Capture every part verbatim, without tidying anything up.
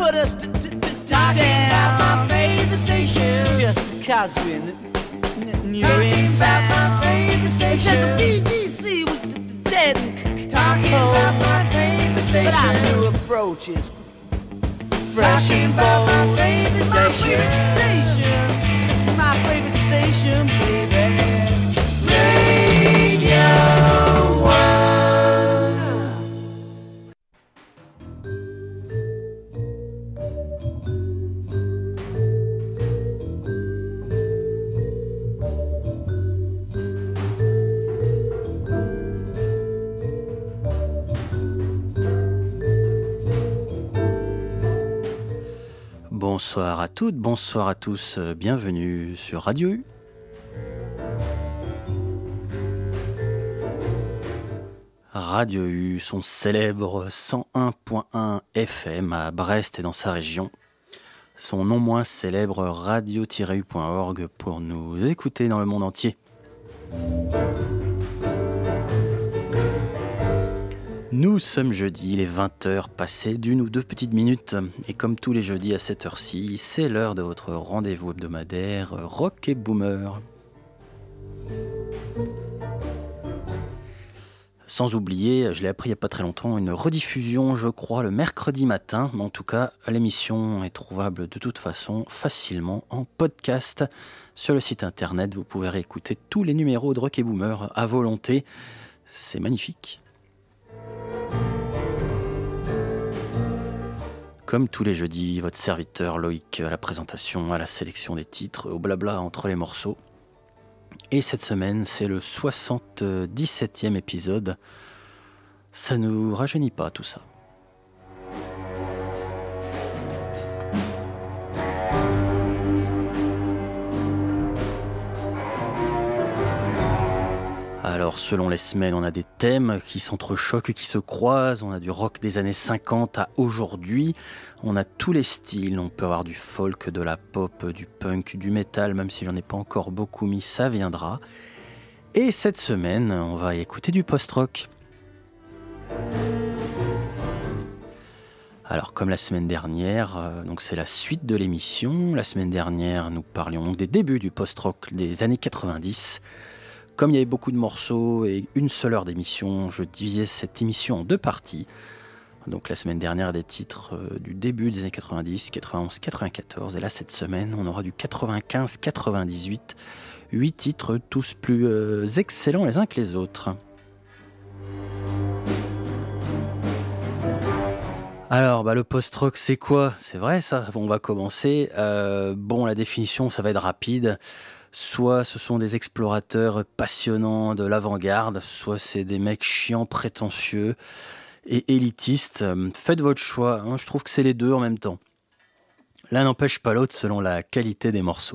put us to, to, to talking about my favorite station. Just because we're n- n- new in town. About my favorite station. They said the B B C was d- d- dead and c- talking cold. About my favorite station. But our new approach is fresh talking and bold. About my favorite station. My favorite station. It's my favorite station, baby. Radio One. Bonsoir à toutes, bonsoir à tous, bienvenue sur Radio U. Radio U, son célèbre cent un point un F M à Brest et dans sa région. Son non moins célèbre radio tiret u point org pour nous écouter dans le monde entier. Nous sommes jeudi, il est vingt heures, passées d'une ou deux petites minutes. Et comme tous les jeudis à cette heure-ci, c'est l'heure de votre rendez-vous hebdomadaire Rock et Boomer. Sans oublier, je l'ai appris il n'y a pas très longtemps, une rediffusion, je crois, le mercredi matin. Mais en tout cas, l'émission est trouvable de toute façon facilement en podcast. Sur le site internet, vous pouvez réécouter tous les numéros de Rock et Boomer à volonté. C'est magnifique. Comme tous les jeudis, votre serviteur Loïc à la présentation, à la sélection des titres, au blabla entre les morceaux. Et cette semaine, c'est le soixante-dix-septième épisode. Ça nous rajeunit pas tout ça. Alors, selon les semaines, on a des thèmes qui s'entrechoquent, qui se croisent. On a du rock des années cinquante à aujourd'hui. On a tous les styles. On peut avoir du folk, de la pop, du punk, du métal, même si j'en ai pas encore beaucoup mis, ça viendra. Et cette semaine, on va écouter du post-rock. Alors, comme la semaine dernière, euh, donc c'est la suite de l'émission. La semaine dernière, nous parlions donc des débuts du post-rock des années quatre-vingt-dix. Comme il y avait beaucoup de morceaux et une seule heure d'émission, je divisais cette émission en deux parties. Donc la semaine dernière, des titres euh, du début des années quatre-vingt-dix, quatre-vingt-onze, quatre-vingt-quatorze. Et là, cette semaine, on aura du quatre-vingt-quinze, quatre-vingt-dix-huit. Huit titres, tous plus euh, excellents les uns que les autres. Alors, bah, le post-rock, c'est quoi ? C'est vrai, ça ? On va commencer. Euh, bon, la définition, ça va être rapide. Soit ce sont des explorateurs passionnants de l'avant-garde, soit c'est des mecs chiants, prétentieux et élitistes. Faites votre choix, hein, je trouve que c'est les deux en même temps. L'un n'empêche pas l'autre selon la qualité des morceaux.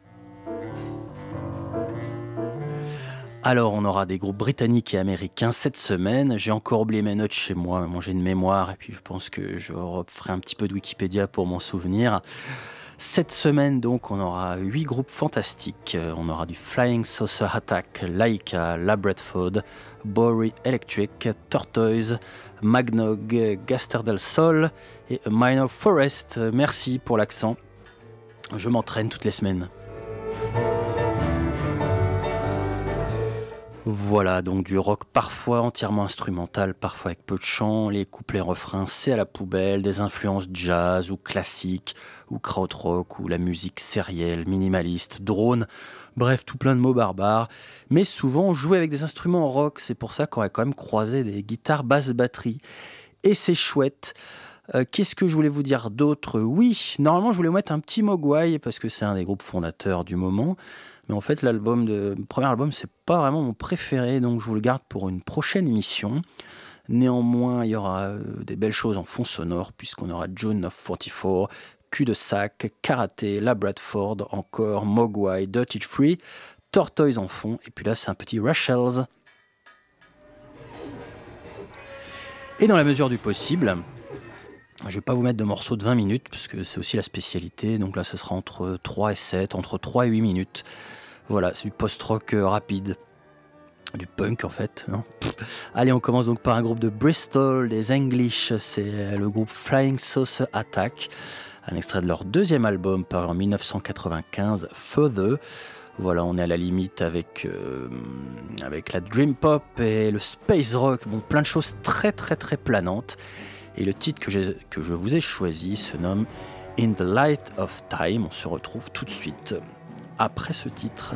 Alors on aura des groupes britanniques et américains cette semaine. J'ai encore oublié mes notes chez moi, mais j'ai une mémoire et puis je pense que je referai un petit peu de Wikipédia pour m'en souvenir. Cette semaine, donc, on aura huit groupes fantastiques. On aura du Flying Saucer Attack, Laika, Labradford, Bowery Electric, Tortoise, Magnog, Gaster del Sol et Minor Forest. Merci pour l'accent. Je m'entraîne toutes les semaines. Voilà, donc du rock parfois entièrement instrumental, parfois avec peu de chant, les couplets refrains c'est à la poubelle, des influences jazz ou classiques, ou krautrock, ou la musique sérielle, minimaliste, drone, bref, tout plein de mots barbares, mais souvent joué avec des instruments rock, c'est pour ça qu'on va quand même croiser des guitares basse batterie, et c'est chouette. Euh, qu'est-ce que je voulais vous dire d'autre ? Oui, normalement je voulais vous mettre un petit Mogwai, parce que c'est un des groupes fondateurs du moment. Mais en fait, l'album de, le premier album, c'est pas vraiment mon préféré, donc je vous le garde pour une prochaine émission. Néanmoins, il y aura euh, des belles choses en fond sonore, puisqu'on aura June of quarante-quatre, Cul-de-sac, Karaté, Labradford, encore Mogwai, Dirty Free, Tortoise en fond, et puis là, c'est un petit Rachels. Et dans la mesure du possible, je ne vais pas vous mettre de morceaux de vingt minutes, parce que c'est aussi la spécialité, donc là, ce sera entre trois et sept, entre trois et huit minutes. Voilà, c'est du post-rock rapide. Du punk en fait, non? Allez, on commence donc par un groupe de Bristol, des English, c'est le groupe Flying Saucer Attack, un extrait de leur deuxième album paru en dix-neuf cent quatre-vingt-quinze, Further. Voilà, on est à la limite avec, euh, avec la dream pop et le space rock, bon, plein de choses très très très planantes. Et le titre que, j'ai, que je vous ai choisi se nomme In the Light of Time. On se retrouve tout de suite après ce titre.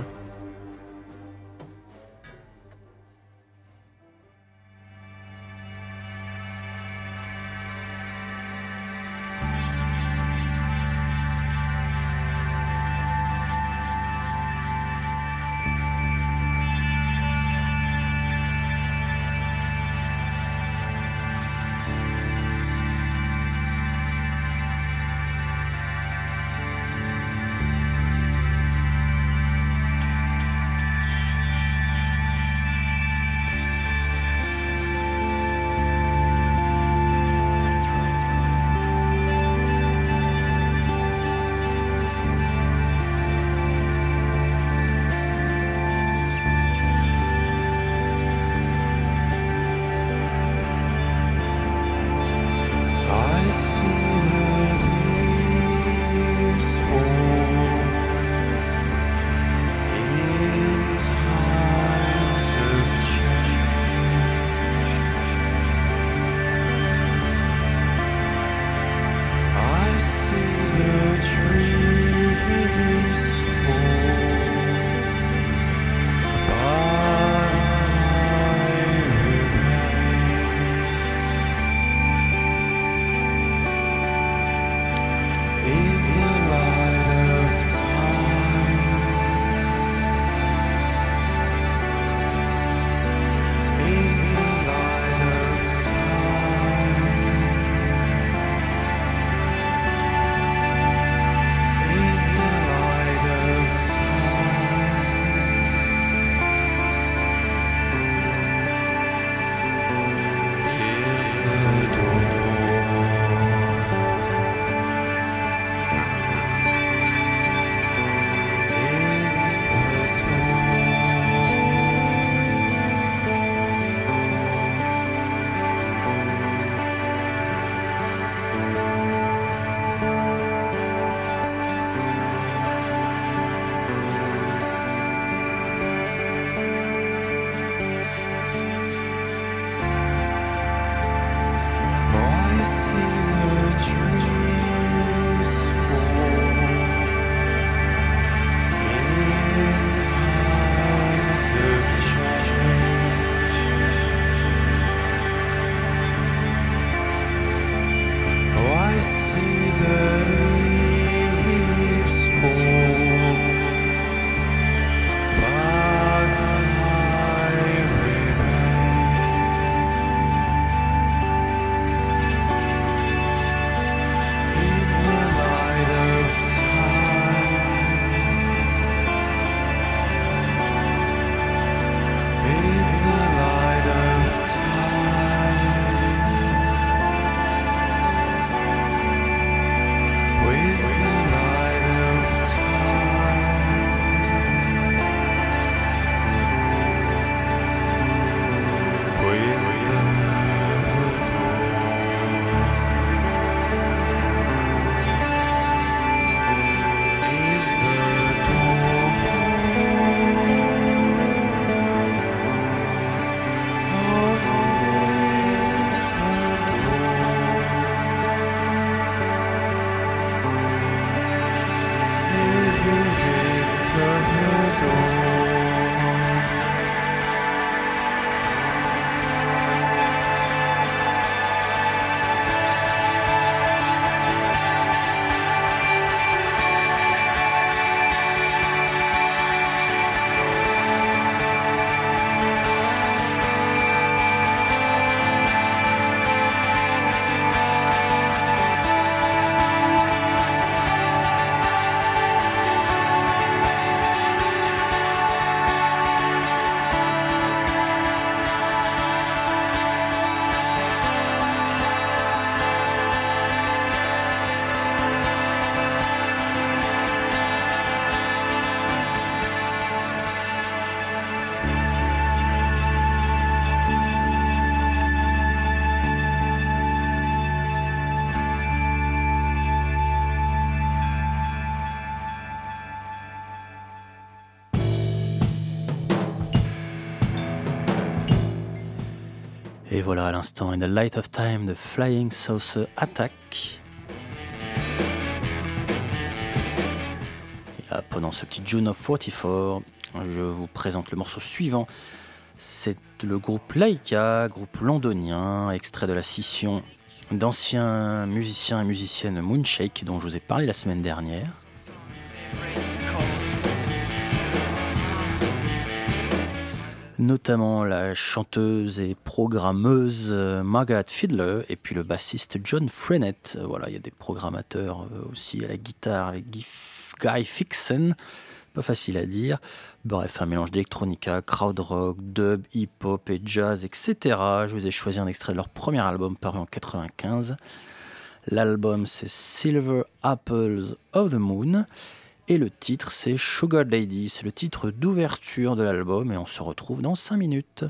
Et voilà à l'instant In the Light of Time de Flying Saucer Attack. Et là, pendant ce petit June of quarante-quatre, je vous présente le morceau suivant. C'est le groupe Laika, groupe londonien, extrait de la scission d'anciens musiciens et musiciennes Moonshake dont je vous ai parlé la semaine dernière. Notamment la chanteuse et programmeuse Margaret Fiedler et puis le bassiste John Frenette. Voilà, il y a des programmateurs aussi à la guitare avec Guy Fixen, pas facile à dire. Bref, un mélange d'électronica, krautrock, dub, hip-hop et jazz, et cetera. Je vous ai choisi un extrait de leur premier album paru en quatre-vingt-quinze. L'album c'est Silver Apples of the Moon. Et le titre, c'est Sugar Lady. C'est le titre d'ouverture de l'album et on se retrouve dans cinq minutes.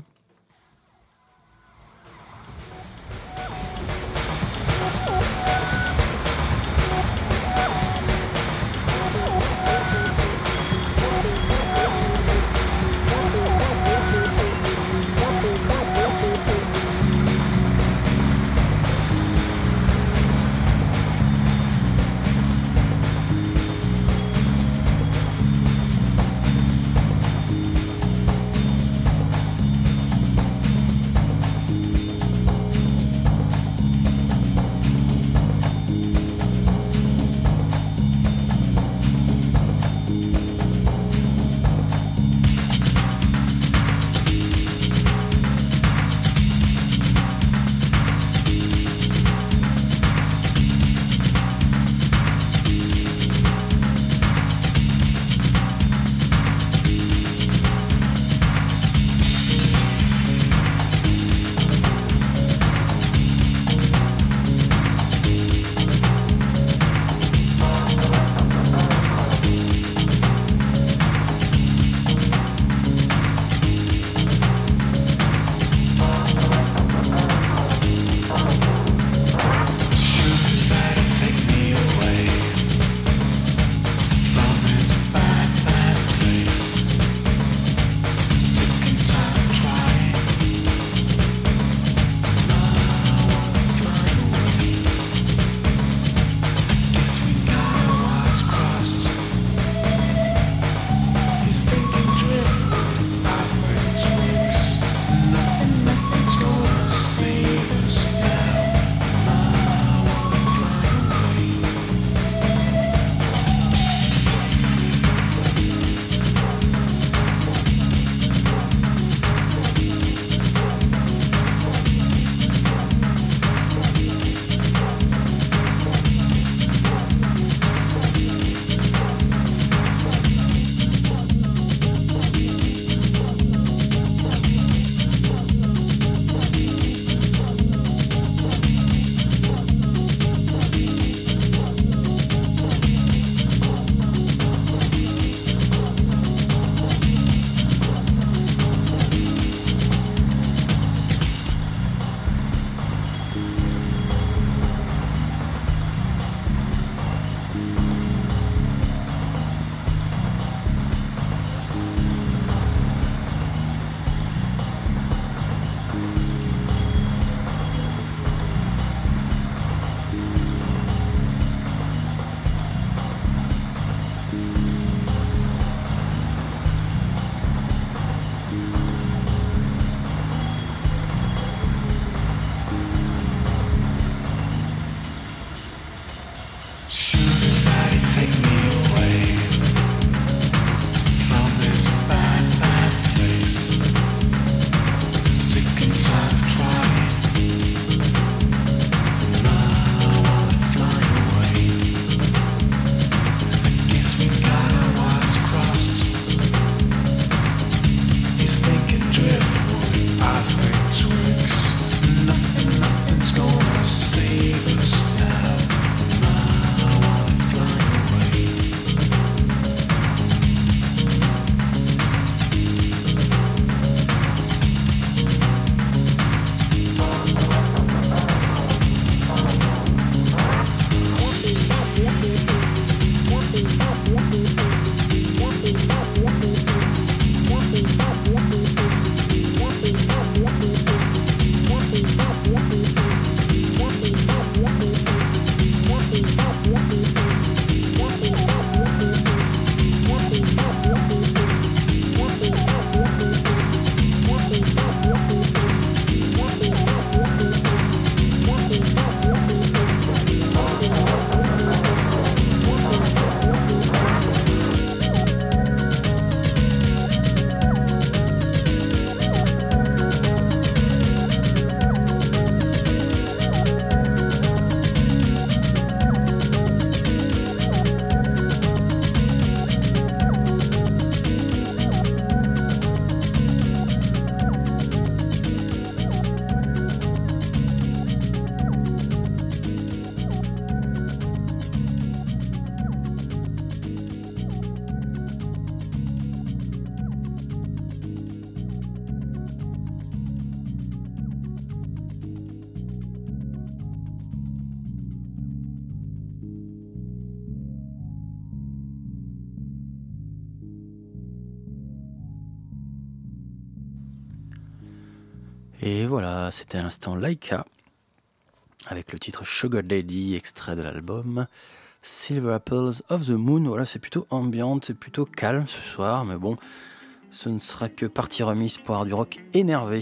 Et voilà, c'était à l'instant Laika avec le titre Sugar Daddy, extrait de l'album Silver Apples of the Moon. Voilà, c'est plutôt ambiante, c'est plutôt calme ce soir, mais bon, ce ne sera que partie remise pour avoir du rock énervé.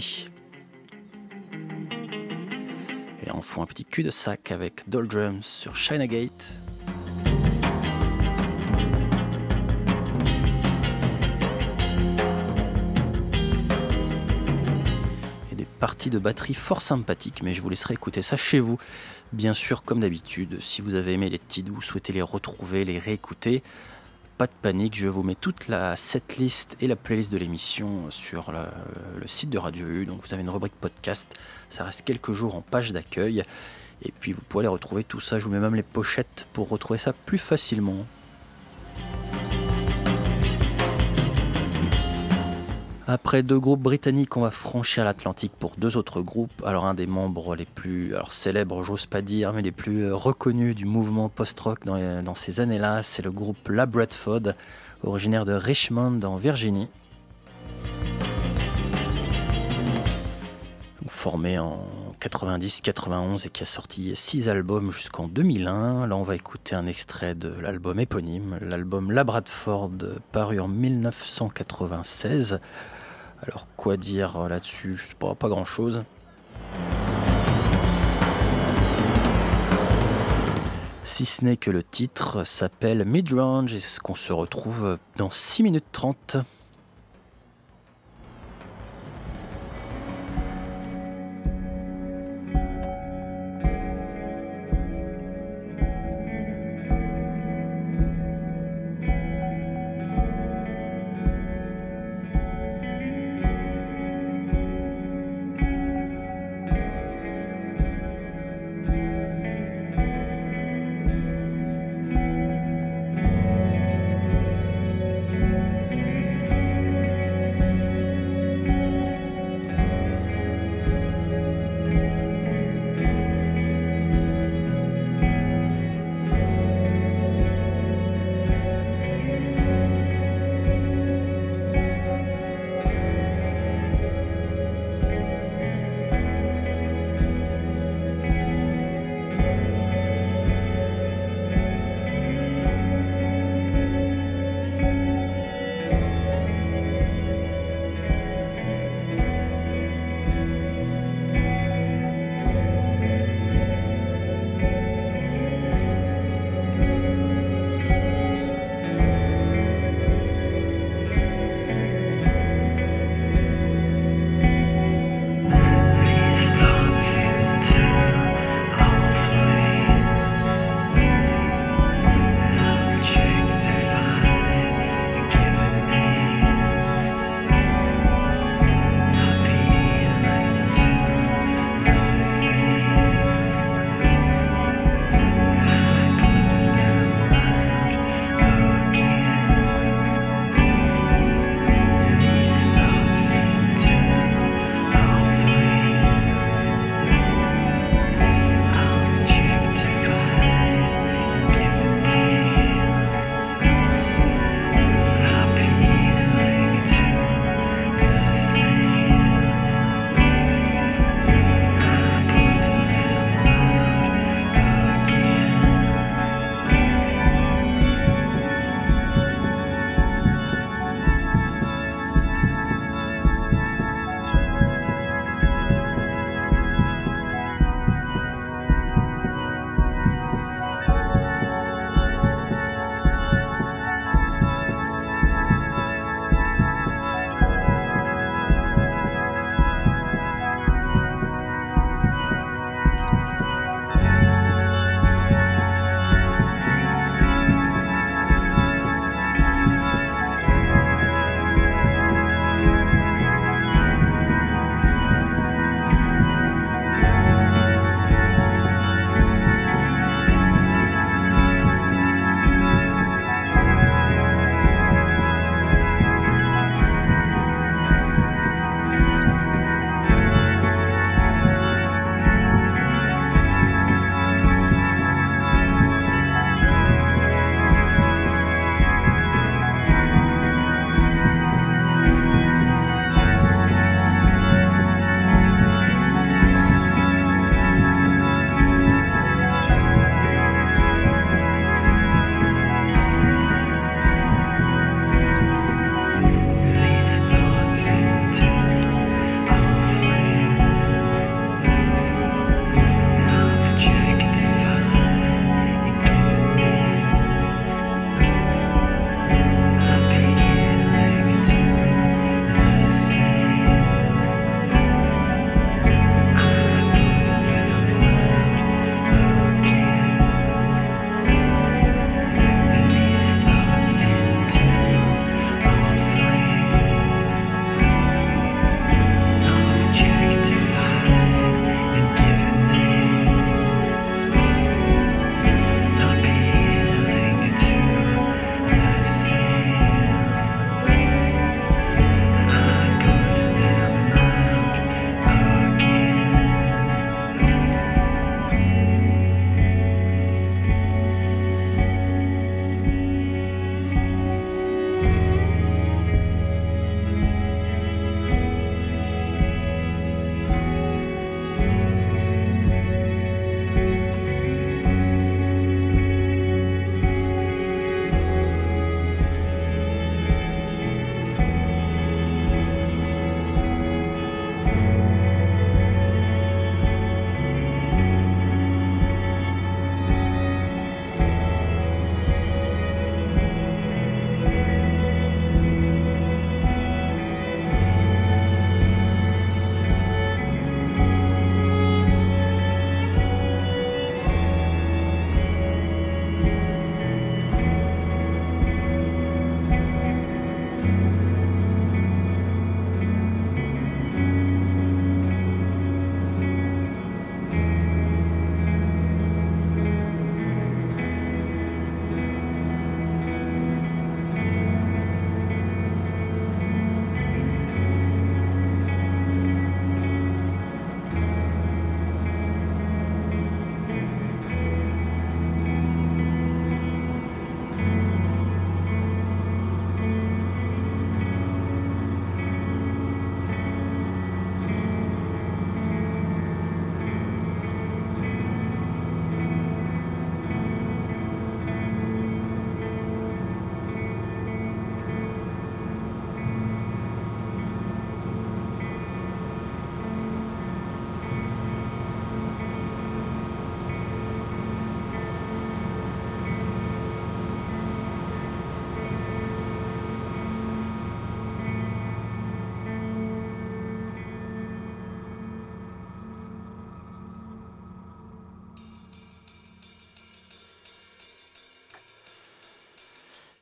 Et on fout un petit cul de sac avec Doldrums sur China Gate. Partie de batterie fort sympathique, mais je vous laisserai écouter ça chez vous. Bien sûr, comme d'habitude, si vous avez aimé les titres, vous souhaitez les retrouver, les réécouter, pas de panique, je vous mets toute la setlist et la playlist de l'émission sur le, le site de Radio U. Donc vous avez une rubrique podcast, ça reste quelques jours en page d'accueil, et puis vous pourrez les retrouver tout ça. Je vous mets même les pochettes pour retrouver ça plus facilement. Après deux groupes britanniques, on va franchir l'Atlantique pour deux autres groupes. Alors un des membres les plus alors célèbres, j'ose pas dire, mais les plus reconnus du mouvement post-rock dans, dans ces années-là, c'est le groupe La Bradford, originaire de Richmond en Virginie. Formé en quatre-vingt-dix quatre-vingt-onze et qui a sorti six albums jusqu'en deux mille un. Là, on va écouter un extrait de l'album éponyme, l'album La Bradford, paru en dix-neuf cent quatre-vingt-seize. Alors, quoi dire là-dessus ? Je sais pas, pas grand-chose. Si ce n'est que le titre s'appelle Midrange et c'est ce qu'on se retrouve dans six minutes trente.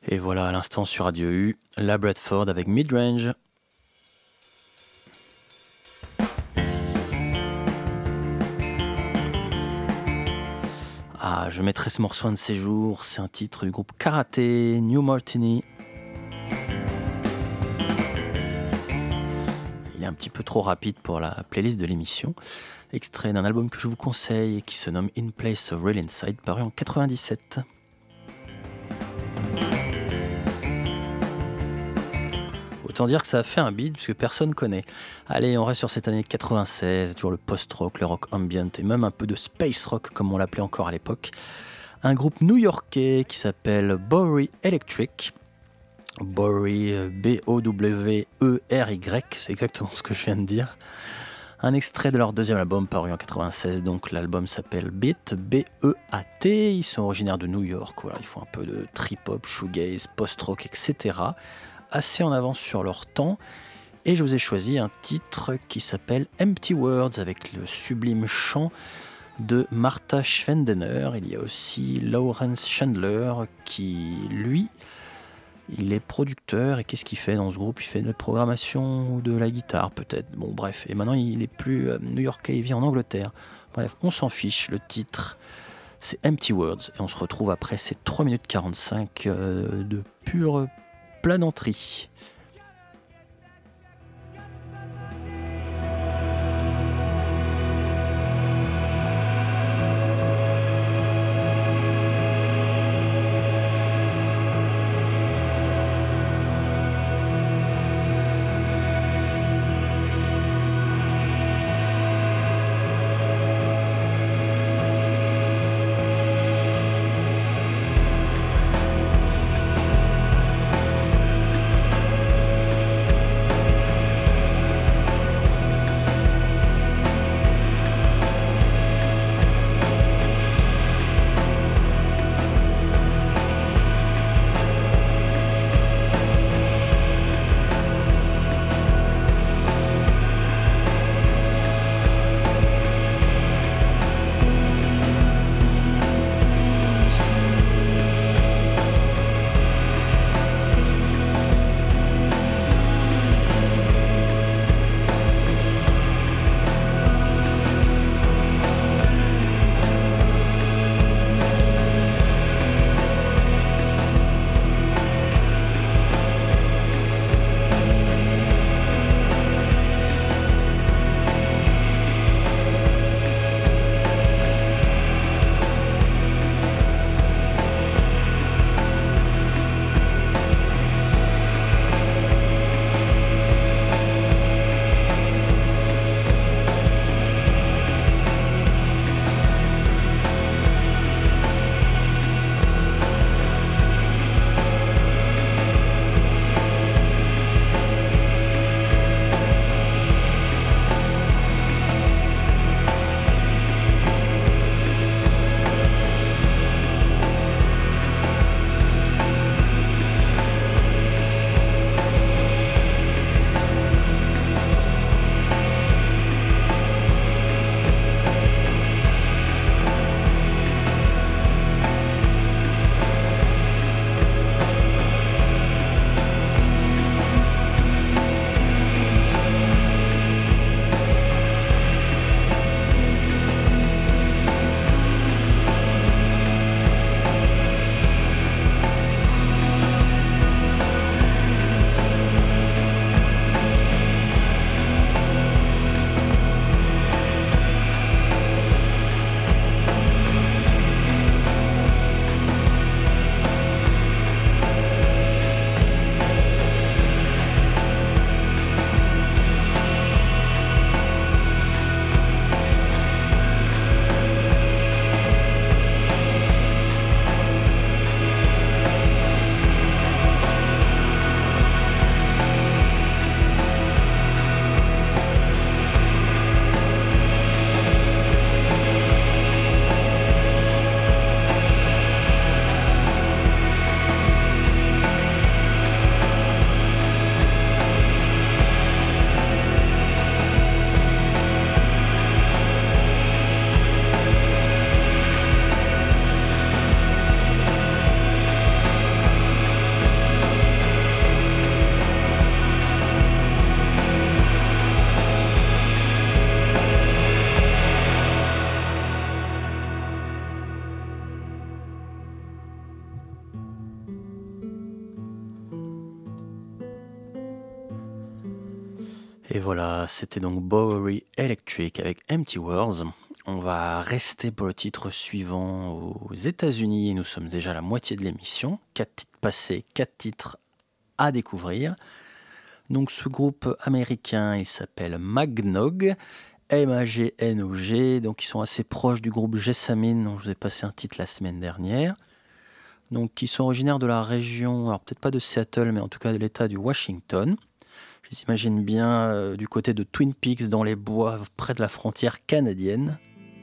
Et voilà, à l'instant sur Radio U, la Bradford avec Midrange. Ah, je mettrai ce morceau un de ces jours, c'est un titre du groupe Karaté, New Martini. Il est un petit peu trop rapide pour la playlist de l'émission. Extrait d'un album que je vous conseille et qui se nomme In Place of Real Inside, paru en quatre-vingt-dix-sept. Autant dire que ça a fait un bid parce que personne connaît. Allez, on reste sur cette année quatre-vingt-seize, toujours le post-rock, le rock ambient et même un peu de space rock comme on l'appelait encore à l'époque. Un groupe new-yorkais qui s'appelle Bowery Electric. Bowery, B O W E R Y, c'est exactement ce que je viens de dire. Un extrait de leur deuxième album paru en quatre-vingt-seize, donc l'album s'appelle Beat, B E A T. Ils sont originaires de New York, voilà, ils font un peu de trip-hop, shoegaze, post-rock, et cetera. Assez en avance sur leur temps, et je vous ai choisi un titre qui s'appelle Empty Words avec le sublime chant de Martha Schwendener. Il y a aussi Lawrence Chandler qui, lui, il est producteur, et qu'est-ce qu'il fait dans ce groupe? Il fait de la programmation ou de la guitare peut-être, bon bref, et maintenant il est plus euh, new-yorkais, il vit en Angleterre. Bref, on s'en fiche, le titre c'est Empty Words, et on se retrouve après ces trois minutes quarante-cinq euh, de pure plananterie. voilà, c'était donc Bowery Electric avec Empty Words. On va rester pour le titre suivant aux États-Unis et nous sommes déjà à la moitié de l'émission. Quatre titres passés, quatre titres à découvrir. Donc ce groupe américain, il s'appelle Magnog, M A G N O G, donc ils sont assez proches du groupe Jessamine, dont je vous ai passé un titre la semaine dernière. Donc ils sont originaires de la région, alors peut-être pas de Seattle, mais en tout cas de l'État du Washington. Je les imagine bien euh, du côté de Twin Peaks, dans les bois, près de la frontière canadienne.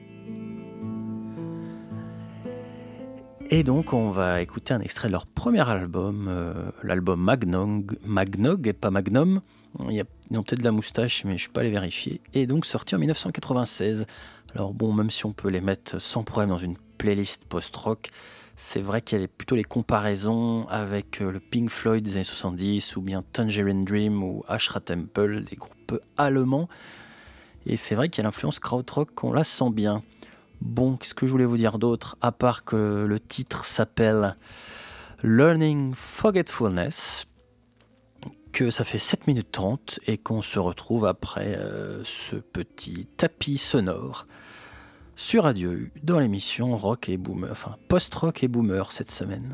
Et donc on va écouter un extrait de leur premier album, euh, l'album Magnog, Magnog et pas Magnum. Il y a, ils ont peut-être de la moustache, mais je ne suis pas allé vérifier. Et donc sorti en dix-neuf cent quatre-vingt-seize. Alors bon, même si on peut les mettre sans problème dans une playlist post-rock, c'est vrai qu'il y a plutôt les comparaisons avec le Pink Floyd des années soixante-dix, ou bien Tangerine Dream ou Ashra Temple, des groupes allemands. Et c'est vrai qu'il y a l'influence krautrock, on la sent bien. Bon, qu'est-ce que je voulais vous dire d'autre, à part que le titre s'appelle Learning Forgetfulness, que ça fait sept minutes trente et qu'on se retrouve après euh, ce petit tapis sonore sur Radio U dans l'émission Rock et Boomer, enfin post-rock et Boomer cette semaine.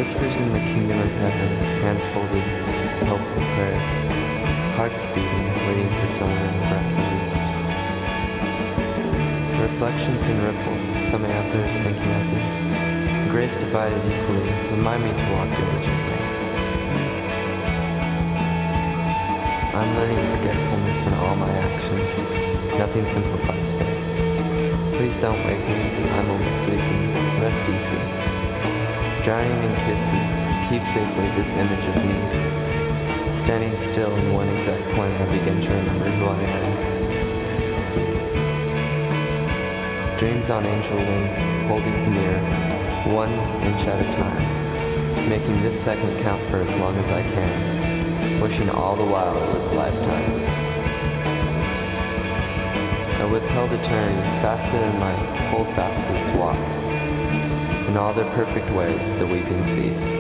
Whispers in the kingdom of heaven, hands folded, hopeful prayers, hearts beating, waiting for someone breath released. Reflections and ripples, some anthers thinking of you. Grace divided equally, remind me to walk diligently. I'm learning forgetfulness in all my actions. Nothing simplifies faith. Please don't wake me, I'm only sleeping. Rest easy. Drowning in kisses, keep safely this image of me. Standing still in one exact point, I begin to remember who I am. Dreams on angel wings, holding near, one inch at a time. Making this second count for as long as I can. Wishing all the while it was a lifetime. I withheld eternity, faster than my hold fastest walk. In all their perfect ways, the weeping ceased.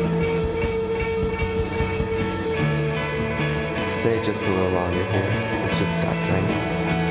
Stay just a little longer here. It's just stopped raining.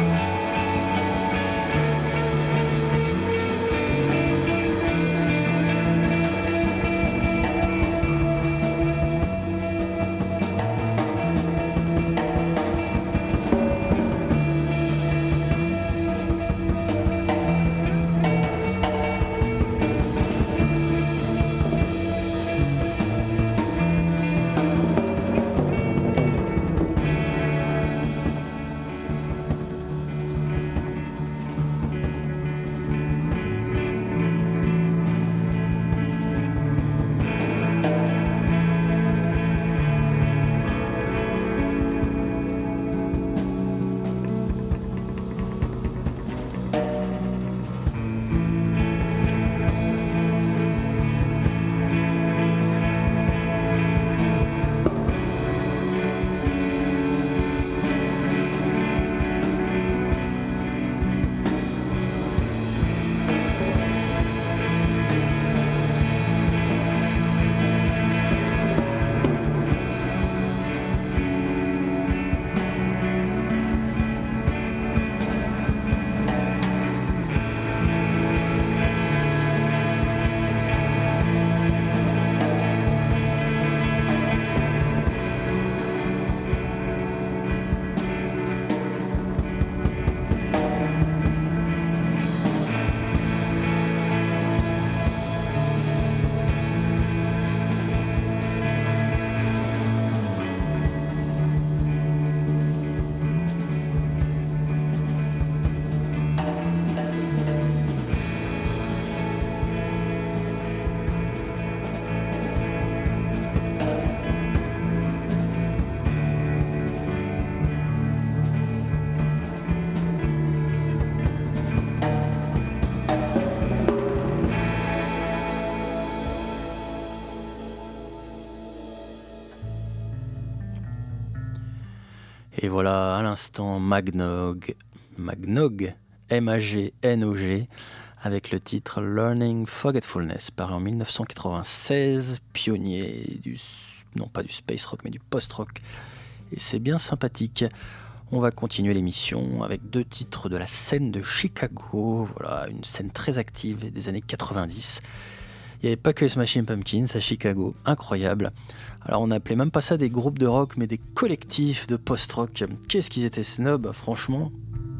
Et voilà, à l'instant, Magnog, Magnog, M A G N O G, avec le titre Learning Forgetfulness, paru en dix-neuf cent quatre-vingt-seize, pionnier du, non pas du space rock, mais du post-rock. Et c'est bien sympathique. On va continuer l'émission avec deux titres de la scène de Chicago. Voilà, une scène très active des années quatre-vingt-dix. Il n'y avait pas que les Smashing Pumpkins à Chicago, incroyable. Alors on n'appelait même pas ça des groupes de rock, mais des collectifs de post-rock. Qu'est-ce qu'ils étaient snobs, franchement.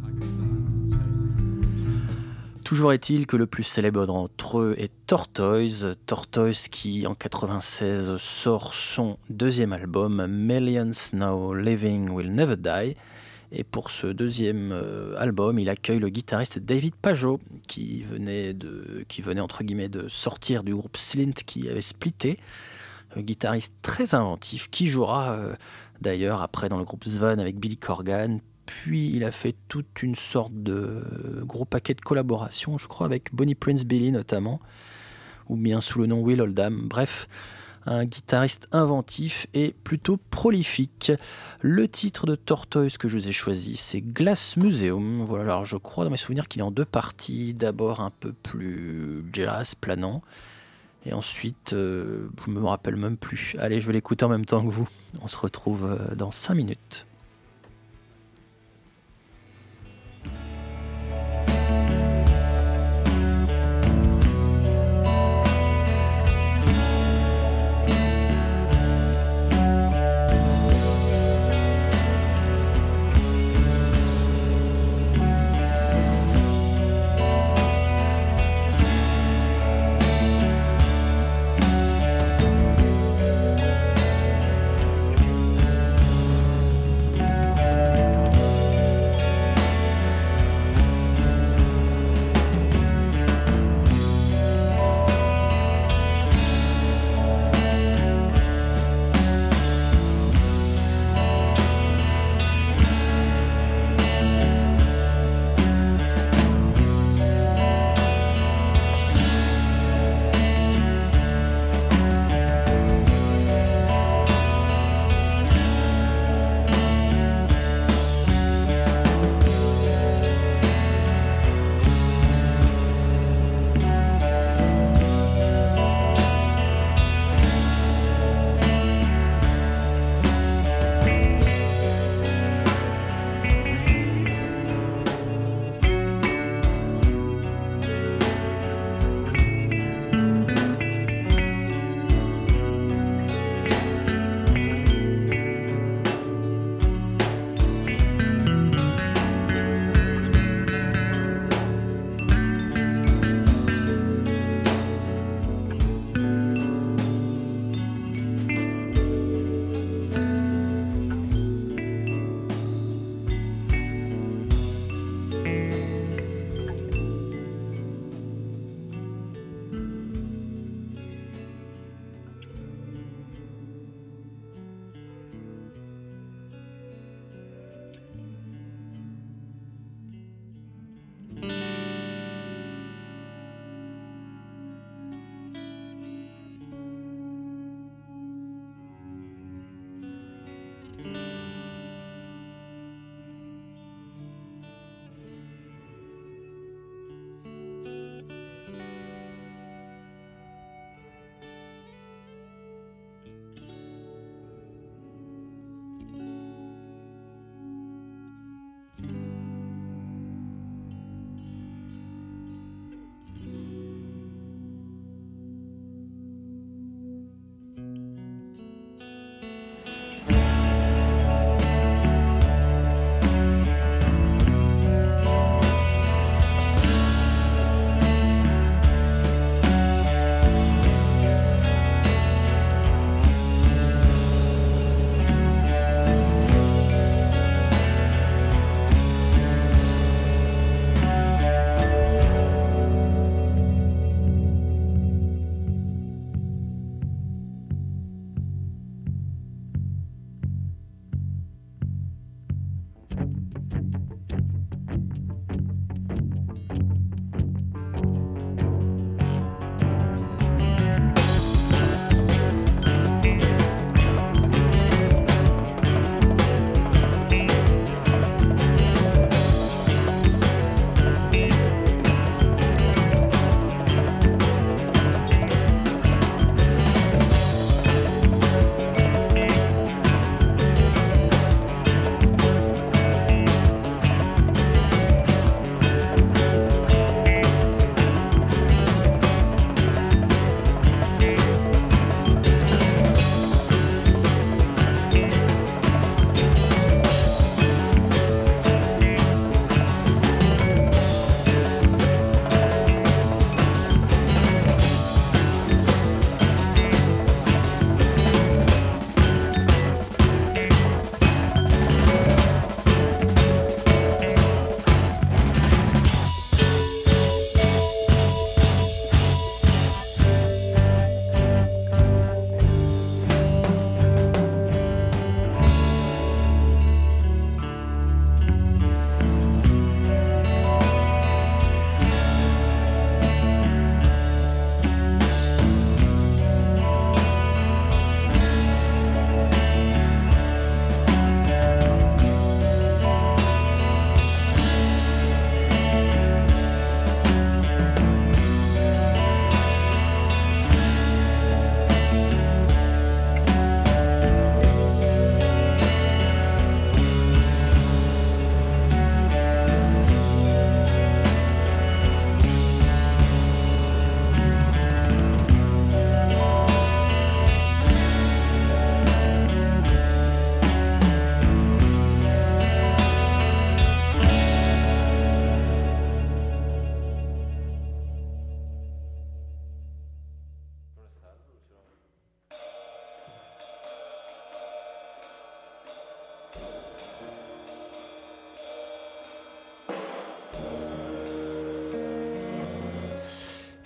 Toujours est-il que le plus célèbre d'entre eux est Tortoise. Tortoise qui, en quatre-vingt-seize, sort son deuxième album, Millions Now Living Will Never Die. Et pour ce deuxième euh, album, il accueille le guitariste David Pageau, qui venait, de, qui venait entre guillemets de sortir du groupe Slint qui avait splitté. Un guitariste très inventif, qui jouera euh, d'ailleurs après dans le groupe Svan avec Billy Corgan. Puis il a fait toute une sorte de gros paquet de collaborations, je crois, avec Bonnie Prince Billy notamment, ou bien sous le nom Will Oldham. Bref, un guitariste inventif et plutôt prolifique. Le titre de Tortoise que je vous ai choisi, c'est Glass Museum. Voilà, alors je crois dans mes souvenirs qu'il est en deux parties. D'abord un peu plus jazz, planant. Et ensuite, euh, je ne me rappelle même plus. Allez, je vais l'écouter en même temps que vous. On se retrouve dans cinq minutes.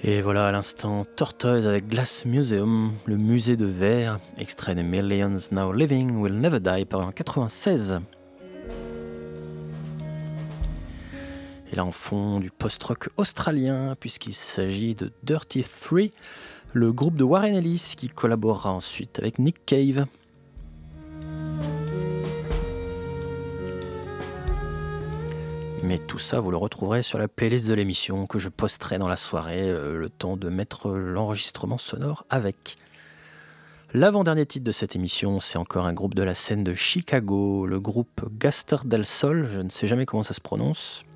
Et voilà à l'instant Tortoise avec Glass Museum, le musée de verre, extrait de Millions Now Living Will Never Die, paru en quatre-vingt-seize. Et là en fond du post-rock australien, puisqu'il s'agit de Dirty Three, le groupe de Warren Ellis qui collaborera ensuite avec Nick Cave. Mais tout ça, vous le retrouverez sur la playlist de l'émission que je posterai dans la soirée, euh, le temps de mettre l'enregistrement sonore avec. L'avant-dernier titre de cette émission, c'est encore un groupe de la scène de Chicago, le groupe Gaster del Sol, je ne sais jamais comment ça se prononce.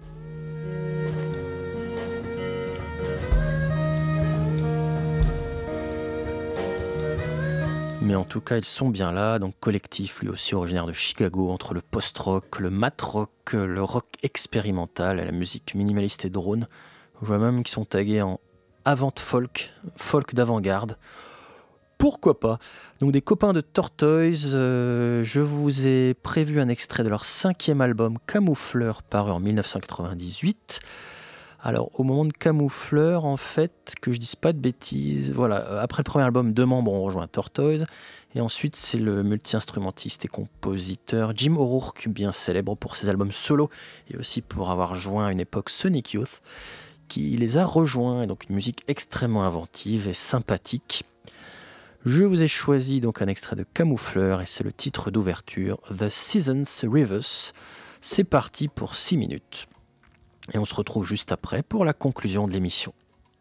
Mais en tout cas, ils sont bien là, donc collectif, lui aussi originaire de Chicago, entre le post-rock, le mat-rock, le rock expérimental et la musique minimaliste et drone. Je vois même qu'ils sont tagués en avant-folk, folk d'avant-garde. Pourquoi pas? Donc des copains de Tortoise, euh, je vous ai prévu un extrait de leur cinquième album Camoufleur, paru en dix-neuf cent quatre-vingt-dix-huit. Alors, au moment de Camoufleur, en fait, que je dise pas de bêtises, voilà, après le premier album, deux membres ont rejoint Tortoise, et ensuite, c'est le multi-instrumentiste et compositeur Jim O'Rourke, bien célèbre pour ses albums solo, et aussi pour avoir joint à une époque Sonic Youth, qui les a rejoints, et donc une musique extrêmement inventive et sympathique. Je vous ai choisi donc un extrait de Camoufleur, et c'est le titre d'ouverture, The Seasons Reverse. C'est parti pour six minutes. Et on se retrouve juste après pour la conclusion de l'émission.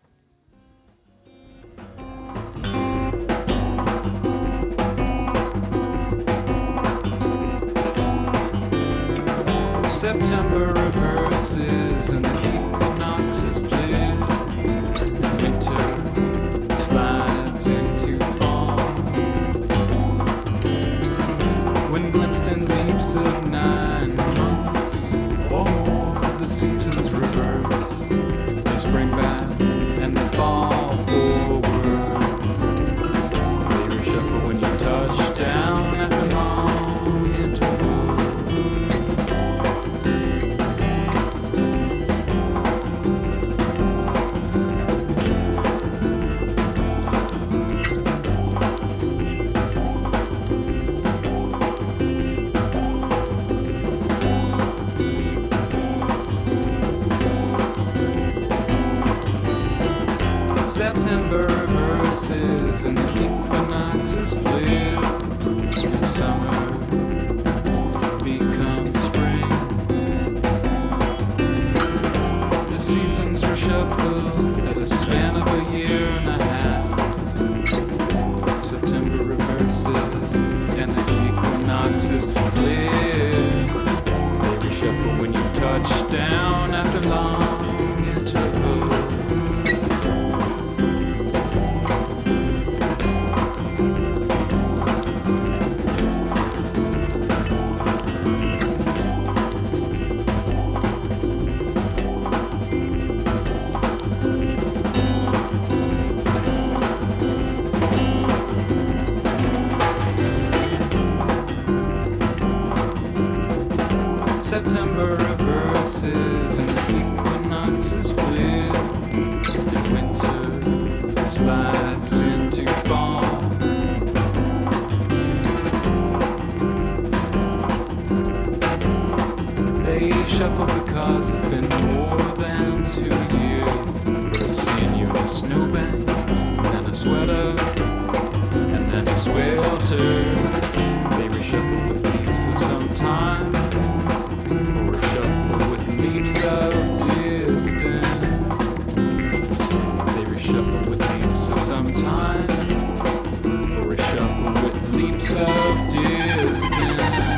September reverses and the equinox is fleeing. Winter slides into fall. When glimpsed in leaps of nine months or more, the seasons reverse. They spring back and they fall forward. They reshuffle when you touch down at the long interval. September reverses and the equinoxes flip, and summer becomes spring. The seasons reshuffle at a span of a year and a half. September reverses and the equinoxes flip. They reshuffle when you touch down after long intervals. September reverses and the equinoxes flip, and winter slides into fall. They shuffle because it's been more than two years. First seeing you in a snowbank, then a sweater, and then a swelter. They reshuffle with leaves of some time, or reshuffle with leaps of distance. They reshuffle with leaps of some time, or reshuffle with leaps of distance.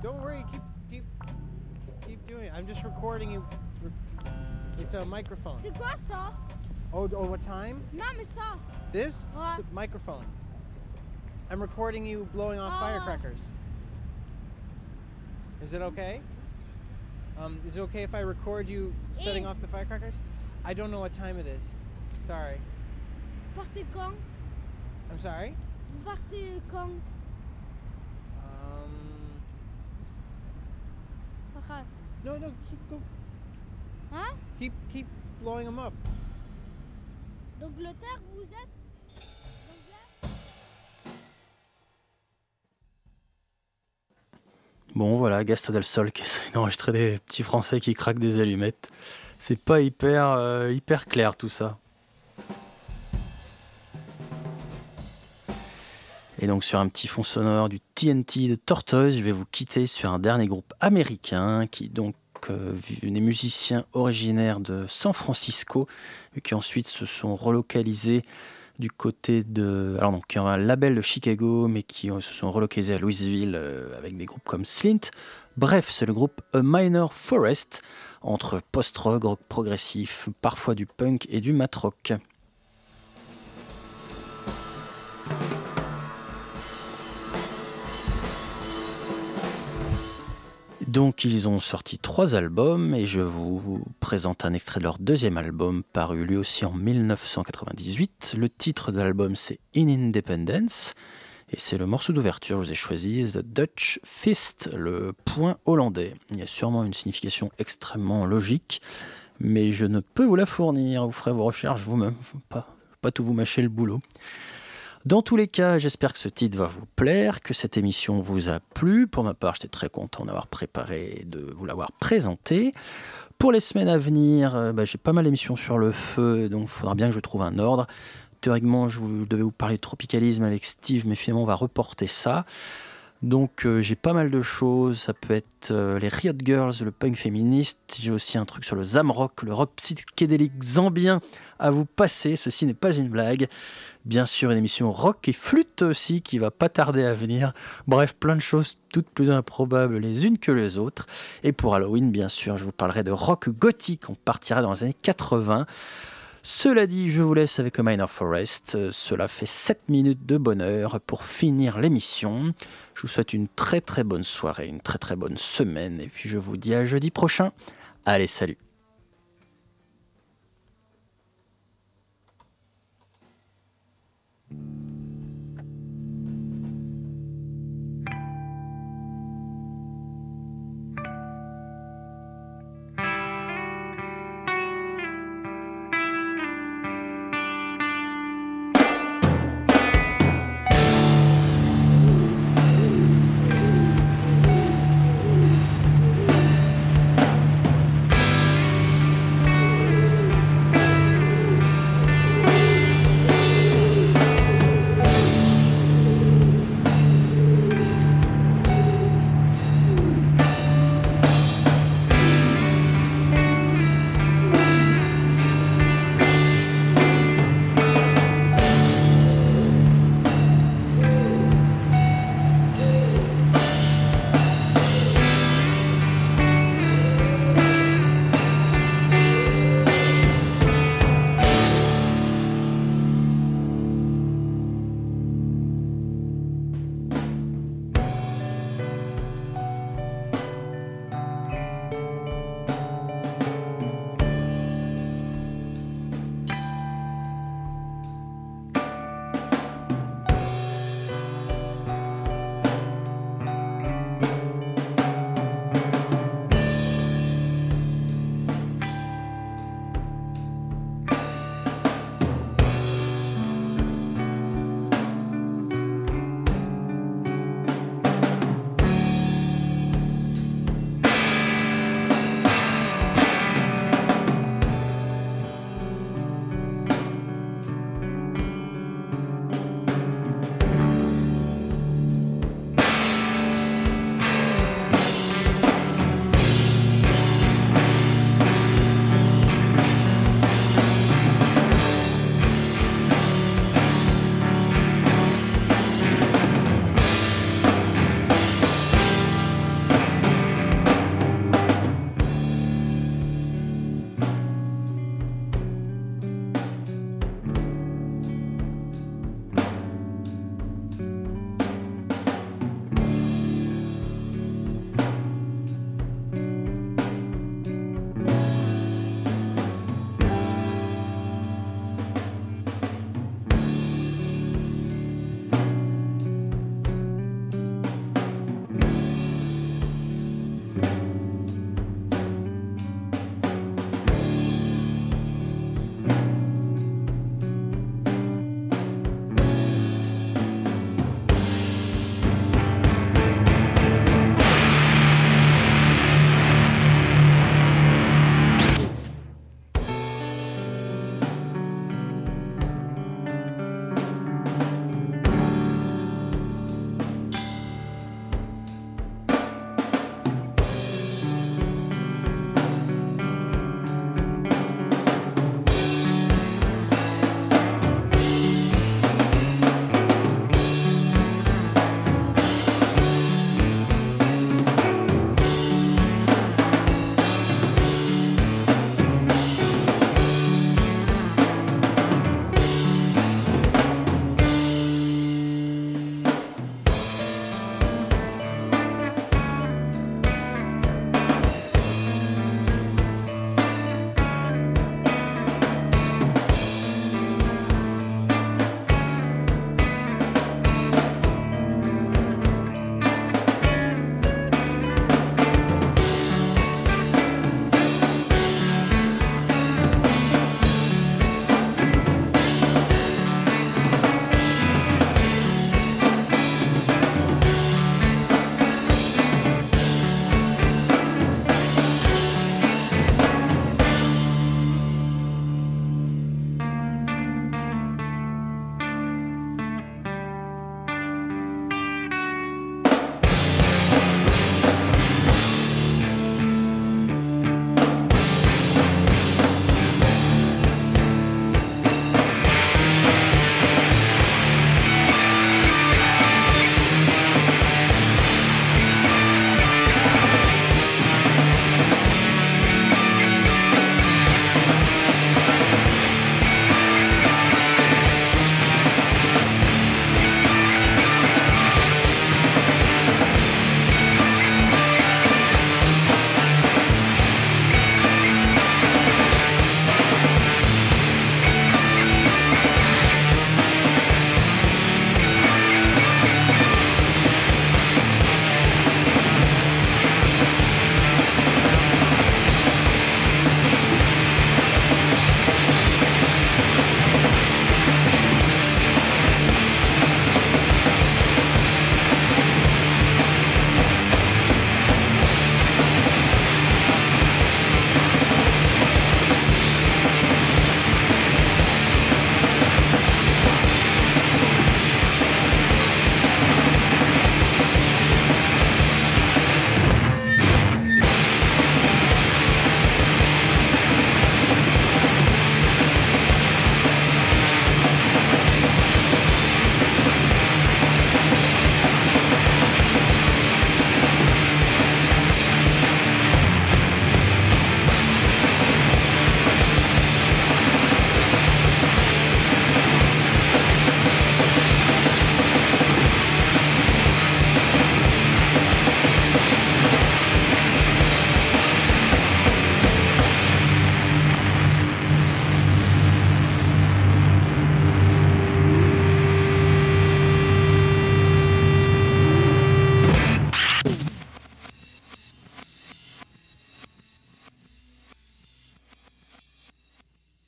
don't worry. Keep, keep, keep doing it. I'm just recording you. It's a microphone. C'est quoi ça? Oh, oh, what time? Non, mais ça. This? Ouais. It's a microphone. I'm recording you blowing off Ah. firecrackers. Is it okay? Um, is it okay if I record you setting Eh. off the firecrackers? I don't know what time it is. Sorry. Vous partez quand? I'm sorry? Vous partez quand? Um, Pas grave. no, no, keep, go, Hein? keep, keep blowing them up. D'Angleterre, vous êtes? D'Angleterre? Bon voilà, Gastón del Sol qui essaie d'enregistrer des petits Français qui craquent des allumettes. C'est pas hyper, euh, hyper clair tout ça. Et donc sur un petit fond sonore du T N T de Tortoise, je vais vous quitter sur un dernier groupe américain qui donc euh, des musiciens originaires de San Francisco et qui ensuite se sont relocalisés du côté de... Alors donc, qui ont un label de Chicago, mais qui euh, se sont relocalisés à Louisville euh, avec des groupes comme Slint. Bref, c'est le groupe A Minor Forest, entre post-rock, rock progressif, parfois du punk et du mat rock. Donc ils ont sorti trois albums et je vous présente un extrait de leur deuxième album paru lui aussi en dix-neuf cent quatre-vingt-dix-huit. Le titre de l'album c'est In Independence et c'est le morceau d'ouverture que je vous ai choisi, The Dutch Fist, le poing hollandais. Il y a sûrement une signification extrêmement logique mais je ne peux vous la fournir, vous ferez vos recherches vous-même, faut pas, faut pas tout vous mâcher le boulot. Dans tous les cas, j'espère que ce titre va vous plaire, que cette émission vous a plu. Pour ma part, j'étais très content d'avoir préparé et de vous l'avoir présenté. Pour les semaines à venir, euh, bah, j'ai pas mal d'émissions sur le feu, donc il faudra bien que je trouve un ordre. Théoriquement, je vous, devais vous parler de tropicalisme avec Steve, mais finalement, on va reporter ça. Donc euh, j'ai pas mal de choses, ça peut être euh, les Riot Girls, le punk féministe, j'ai aussi un truc sur le Zamrock, le rock psychédélique zambien à vous passer, ceci n'est pas une blague. Bien sûr une émission rock et flûte aussi qui va pas tarder à venir, bref plein de choses toutes plus improbables les unes que les autres. Et pour Halloween bien sûr je vous parlerai de rock gothique, on partira dans les années quatre-vingts. Cela dit, je vous laisse avec A Minor Forest. Cela fait sept minutes de bonheur pour finir l'émission. Je vous souhaite une très très bonne soirée, une très très bonne semaine. Et puis je vous dis à jeudi prochain. Allez, salut!